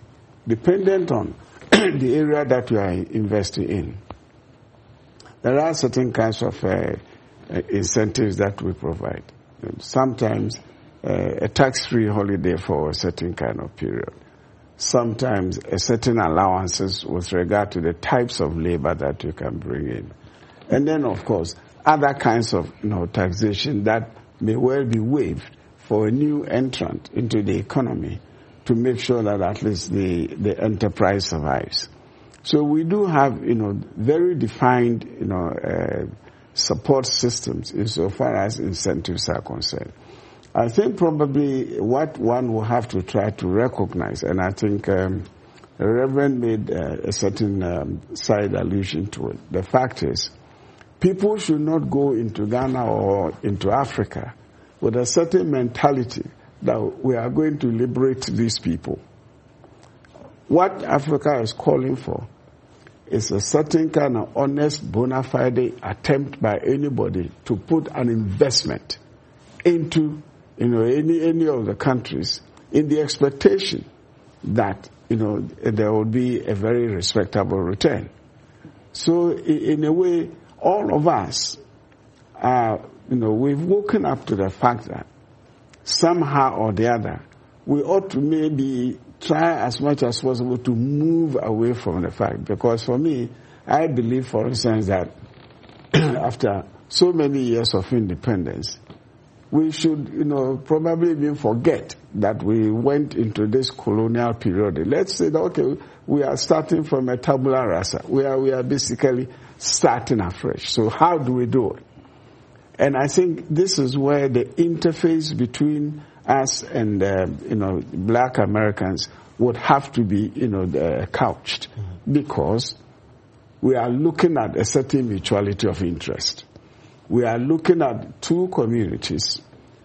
Speaker 9: dependent on the area that you are investing in, there are certain kinds of uh, uh, incentives that we provide. Sometimes uh, a tax-free holiday for a certain kind of period. Sometimes a certain allowances with regard to the types of labor that you can bring in. And then, of course, other kinds of you know, taxation that may well be waived for a new entrant into the economy to make sure that at least the, the enterprise survives. So we do have, you know, very defined, you know, uh, support systems insofar as incentives are concerned. I think probably what one will have to try to recognize, and I think um, the Reverend made uh, a certain um, side allusion to it. The fact is, people should not go into Ghana or into Africa with a certain mentality that we are going to liberate these people. What Africa is calling for is a certain kind of honest, bona fide attempt by anybody to put an investment into, you know, any any of the countries in the expectation that, you know, there will be a very respectable return. So in a way, all of us, uh, you know, we've woken up to the fact that somehow or the other, we ought to maybe try as much as possible to move away from the fact. Because for me, I believe, for instance, that after so many years of independence, we should, you know, probably even forget that we went into this colonial period. Let's say that, okay, we are starting from a tabula rasa. We are, we are basically starting afresh. So how do we do it? And I think this is where the interface between us and, uh, you know, black Americans would have to be, you know, uh, couched. Mm-hmm. Because we are looking at a certain mutuality of interest. We are looking at two communities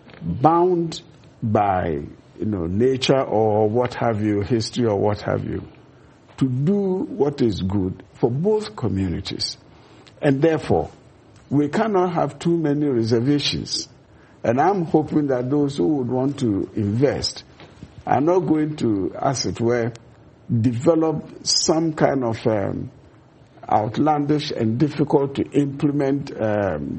Speaker 9: bound by, you know, nature or what have you, history or what have you, to do what is good for both communities. And therefore, we cannot have too many reservations. And I'm hoping that those who would want to invest are not going to, as it were, develop some kind of um, outlandish and difficult to implement, um,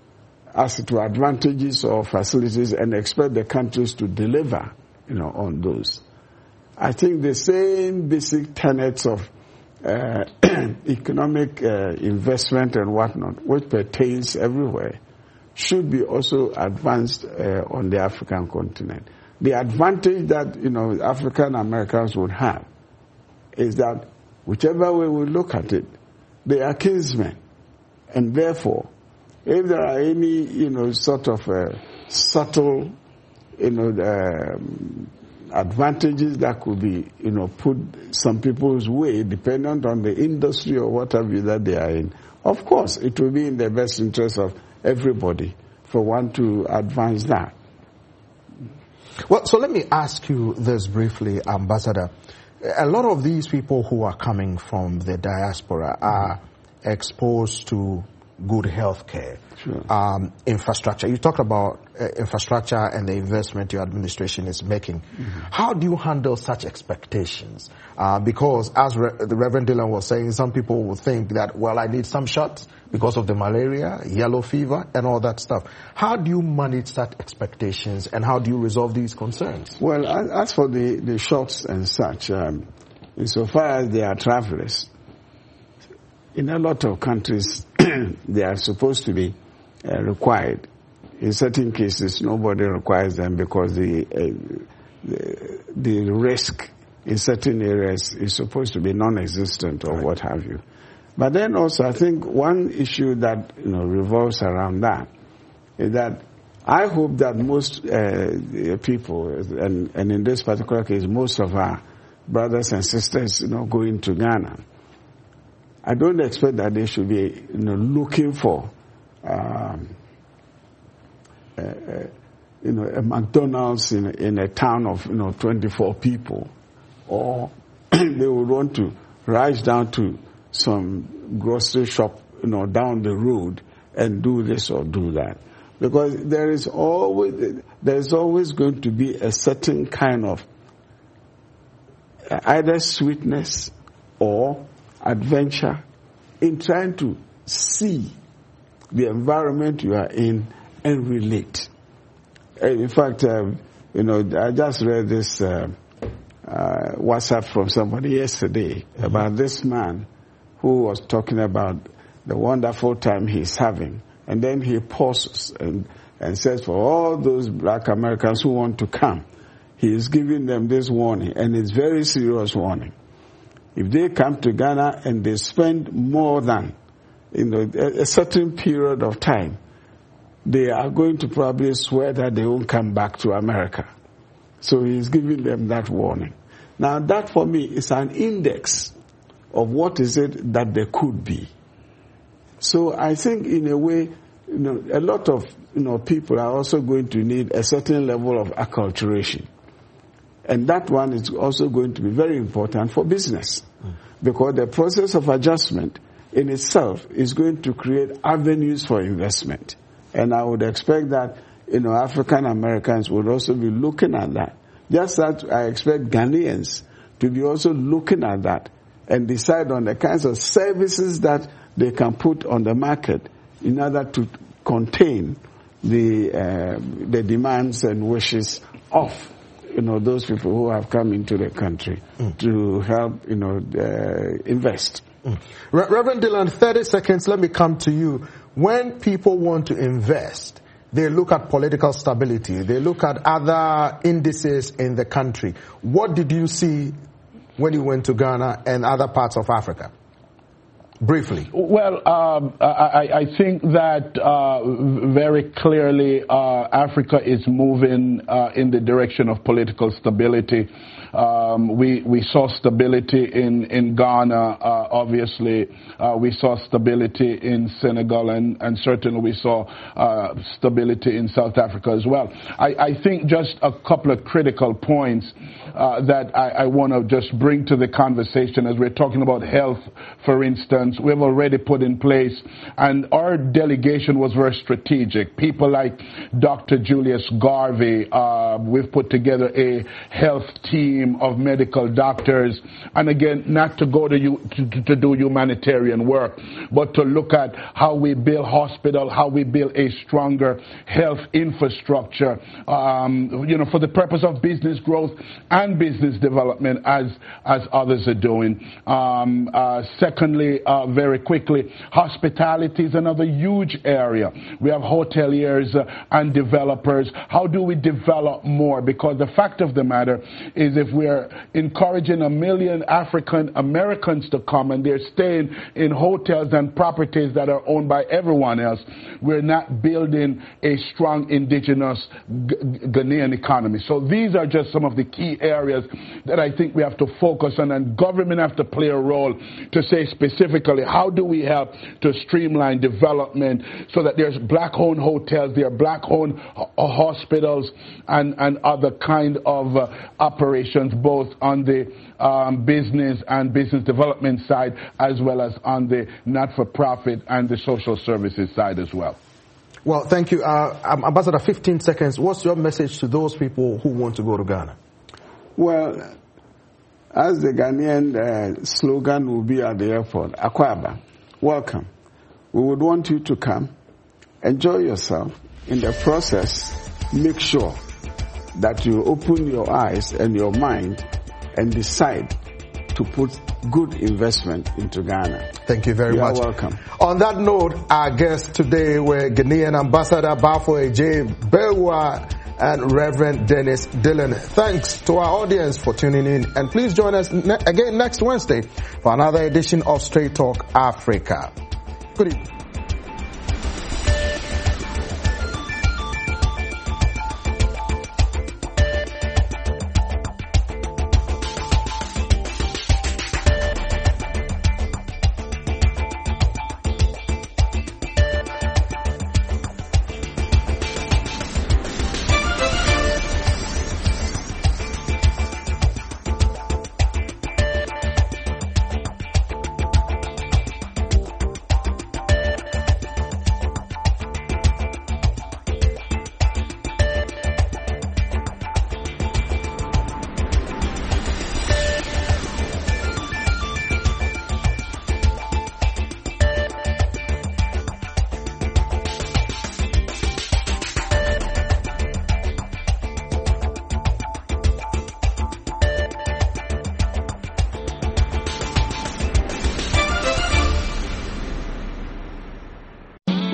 Speaker 9: as it were, advantages or facilities and expect the countries to deliver, you know, on those. I think the same basic tenets of uh, economic uh, investment and whatnot, which pertains everywhere, should be also advanced uh, on the African continent. The advantage that, you know, African Americans would have is that whichever way we look at it, they are kinsmen. And therefore, if there are any, you know, sort of uh, subtle, you know, um, advantages that could be, you know, put some people's way, dependent on the industry or what have you that they are in, of course, it will be in the best interest of everybody for one to advance that.
Speaker 1: Well, so let me ask you this briefly, Ambassador. A lot of these people who are coming from the diaspora are exposed to good health care, sure. um, infrastructure. You talked about uh, infrastructure and the investment your administration is making. Mm-hmm. How do you handle such expectations? Uh, because as Re- the Reverend Dylan was saying, some people will think that, well, I need some shots because of the malaria, yellow fever, and all that stuff. How do you manage such expectations, and how do you resolve these concerns?
Speaker 9: Well, as for the, the shots and such, um, insofar as they are travelers, in a lot of countries, they are supposed to be uh, required. In certain cases, nobody requires them because the, uh, the the risk in certain areas is supposed to be non-existent or right. what have you. But then also, I think one issue that, you know, revolves around that is that I hope that most uh, people, and, and in this particular case, most of our brothers and sisters, you know, going to Ghana, I don't expect that they should be, you know, looking for, um, uh, uh, you know, a McDonald's in, in a town of, you know, twenty-four people, or they would want to rush down to some grocery shop, you know, down the road and do this or do that, because there is always there is always going to be a certain kind of either sweetness or adventure in trying to see the environment you are in and relate. In fact, um, you know, I just read this uh, uh, WhatsApp from somebody yesterday mm-hmm. about this man who was talking about the wonderful time he's having. And then he pauses and, and says, for all those black Americans who want to come, he is giving them this warning, and it's very serious warning. If they come to Ghana and they spend more than, you know, a, a certain period of time, they are going to probably swear that they won't come back to America. So he's giving them that warning. Now that for me is an index of what is it that they could be. So I think in a way, you know, a lot of, you know, people are also going to need a certain level of acculturation. And that one is also going to be very important for business. Mm. Because the process of adjustment in itself is going to create avenues for investment. And I would expect that, you know, African Americans would also be looking at that. Just that I expect Ghanaians to be also looking at that and decide on the kinds of services that they can put on the market in order to contain the uh, the demands and wishes of, you know, those people who have come into the country mm. to help, you know, uh, invest.
Speaker 1: Mm. Re- Reverend Dillon, thirty seconds, let me come to you. When people want to invest, they look at political stability, they look at other indices in the country. What did you see when you went to Ghana and other parts of Africa? Briefly.
Speaker 10: Well, um, I, I think that uh, very clearly uh, Africa is moving uh, in the direction of political stability. Um, we we saw stability in in Ghana. Uh, obviously, uh, we saw stability in Senegal, and and certainly we saw uh, stability in South Africa as well. I, I think just a couple of critical points uh, that I, I want to just bring to the conversation as we're talking about health, for instance. We've already put in place, and our delegation was very strategic. People like Doctor Julius Garvey. Uh, we've put together a health team of medical doctors, and again, not to go to, you, to, to do humanitarian work, but to look at how we build hospital, how we build a stronger health infrastructure, um, you know, for the purpose of business growth and business development, as as others are doing. Um, uh, secondly, uh, very quickly, hospitality is another huge area. We have hoteliers uh, and developers. How do we develop more? Because the fact of the matter is, if we're encouraging a million African Americans to come and they're staying in hotels and properties that are owned by everyone else, we're not building a strong indigenous G- Ghanaian economy. So these are just some of the key areas that I think we have to focus on, and government have to play a role to say specifically, how do we help to streamline development so that there's black-owned hotels, there are black-owned h- hospitals, and, and other kind of uh, operations, both on the um, business and business development side, as well as on the not-for-profit and the social services side as well.
Speaker 1: Well, thank you. Uh, Ambassador, fifteen seconds. What's your message to those people who want to go to Ghana?
Speaker 9: Well, as the Ghanaian uh, slogan will be at the airport, Akwaba, welcome. We would want you to come, enjoy yourself. In the process, make sure that you open your eyes and your mind and decide to put good investment into Ghana.
Speaker 1: Thank you very
Speaker 9: you
Speaker 1: much.
Speaker 9: You're welcome.
Speaker 1: On that note, our guests today were Ghanaian Ambassador Bafo J. Bewa and Reverend Dennis Dillon. Thanks to our audience for tuning in, and please join us ne- again next Wednesday for another edition of Straight Talk Africa. Good evening.